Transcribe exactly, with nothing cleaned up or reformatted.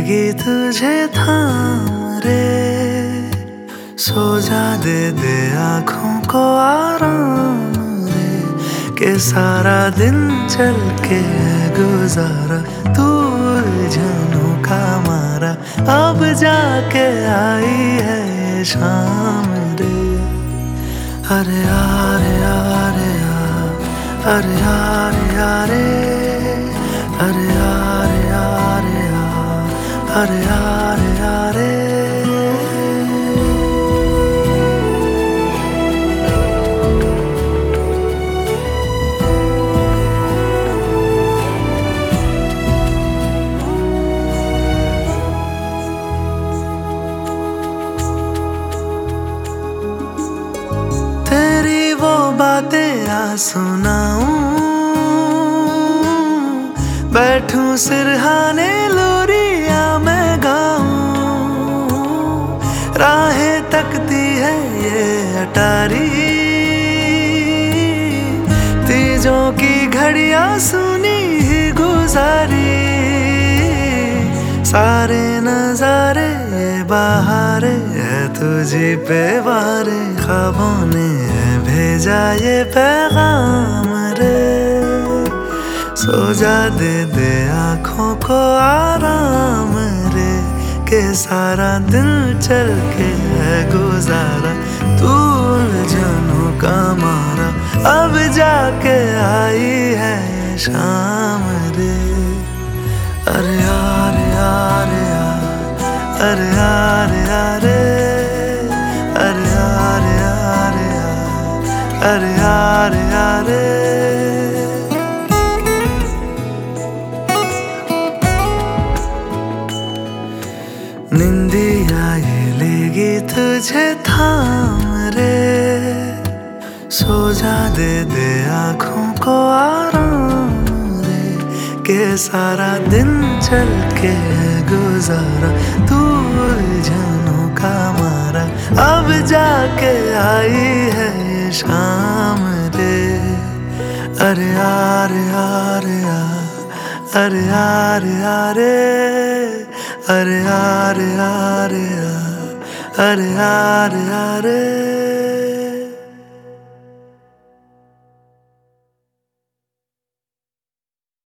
लेगी तुझे थाम रे, सो जा दे दे आँखों को आराम रे, के सारा दिन चल के गुजारा तू उलझनों का मारा, अब जाके आई है ये शाम रे। अरे यार यार यार, अरे यार यार, अरे यार यार यार, अरे यार यार। तेरी वो बातें आ सुनाऊं, बैठूं सिरहाने लोरिया मैं गाऊं, राहें तकती है ये अटारी, तीजों की घड़ियां सुनी ही गुजारी, सारे नजारे बहारे है तुझी पे वारे, ख्वाबों ने भेजा ये पैगाम रे, सो जा दे दे आँखों को आराम रे, के सारा दिन चल के है गुजारा तू उलझनों का मारा, अब जाके आई है ये शाम रे। अरे यार यार यार, अरे यार यार, अरे यार यार यार, अरे यार यार। निंदिया ये लेगी तुझे थाम रे, सो जा दे दे आँखों को आराम रे, के सारा दिन चल के गुजारा तू उलझनों का मारा, अब जाके आई है ये शाम रे। अरे यार यार यार, अरे यार यार, अरे यार यार यार, अरे यार यार।